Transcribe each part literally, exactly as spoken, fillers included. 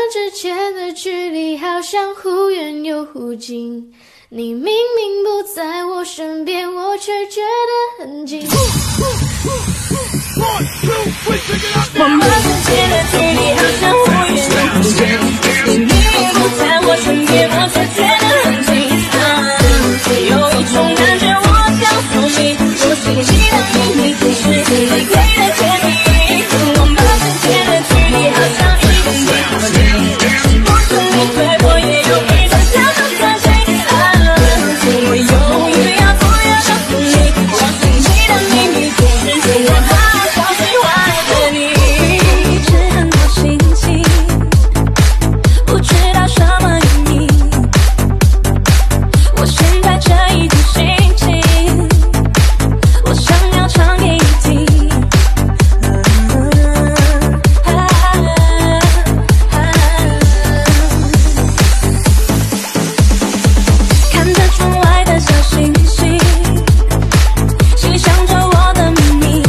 之间的距离好像忽远又忽近，你明明不在我身边，我却觉得很近。 我们之间的距离好像忽远又忽近，你明明不在我身边，我却觉得很近。啊，有一种感觉，我想说你，我心里的秘密是你给的甜蜜。我们之间的距离好像一点点靠近，不是你对我也有一种小小感情。啊，我永远要不要告诉你，我心里的秘密是我好好喜欢的你。一直很多心情，不知道什么原因，我现在这一种心情，我想要唱给你听。看着窗外的小星星，心里想着我的秘密，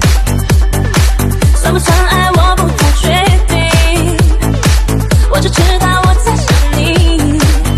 算不算爱我不太确定，我只知道我在想你。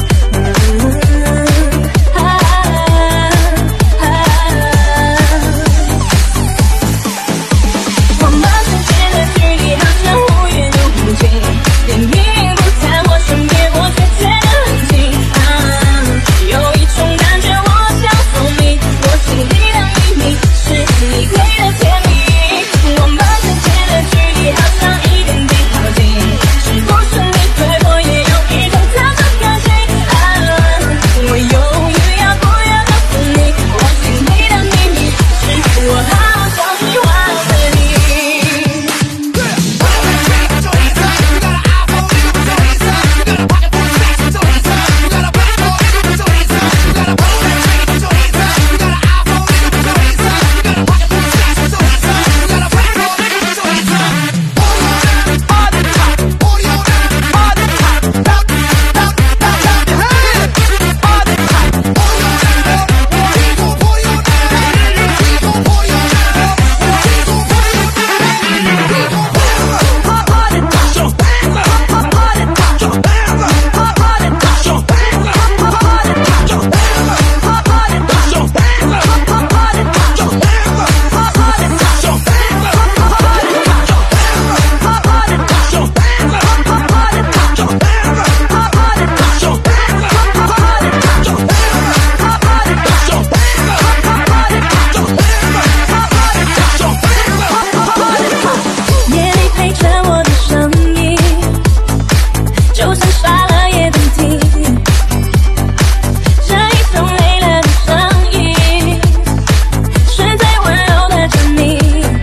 我们之间的距离好像忽远又忽近，你明明不在我身边，我却觉得很近。啊，有一种感觉，我想说你，我心里的秘密是你给的甜蜜。我们之间的距离好像一点点靠近，是不是你对我也有一种特殊感情？啊，我犹豫要不要告诉你，我心里的秘密是我好想喜欢的你。夜里陪着我的声音，就算傻了也能听，这一种累了的声音，是最温柔的证明。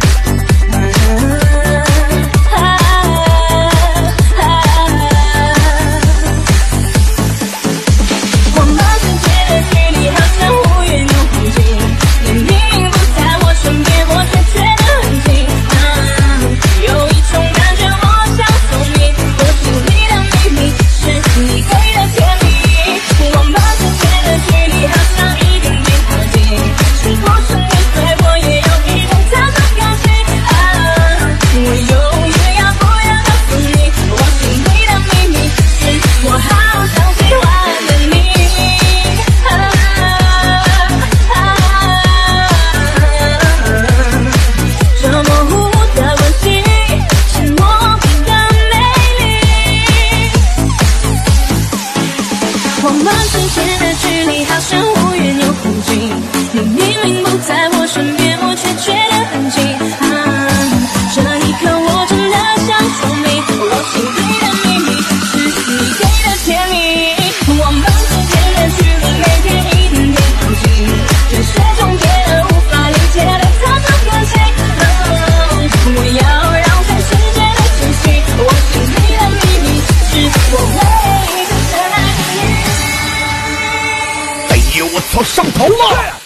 我们之间的距离好像忽远又忽近，你明明不在我身边，我却觉得很近。啊，有一种感觉，我想说你，我心里的秘密是你给的甜蜜。我们之间的距离好像一点点靠近，是不是你对我也有一种特殊感情？啊，我犹豫要不要告诉你，我心里的秘密是我好想喜欢的你。啊啊这模糊的关系是莫名的美丽。我们之间的距离好像忽远又忽近，你明明不在我身边，我却觉得很近。啊，这一刻我真的想说明，我心里的秘密是你给的甜蜜。我们之间的距离每天一点点靠近，这是种别的无法理解的特殊感情。啊，我要让全世界都知悉，我心里的秘密是我唯一的真爱。 哎呦我操，上头了！